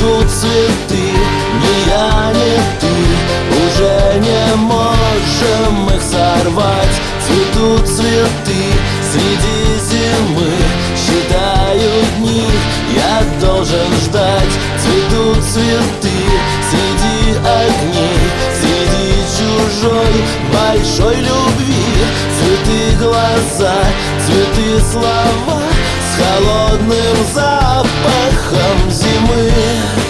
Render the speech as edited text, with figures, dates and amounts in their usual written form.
цветут цветы, ни я, ни ты уже не можем их сорвать. Цветут цветы среди зимы, считаю дни, я должен ждать. Цветут цветы среди огней, среди чужой большой любви. Цветы глаза, цветы слова с холодным запахом зимы.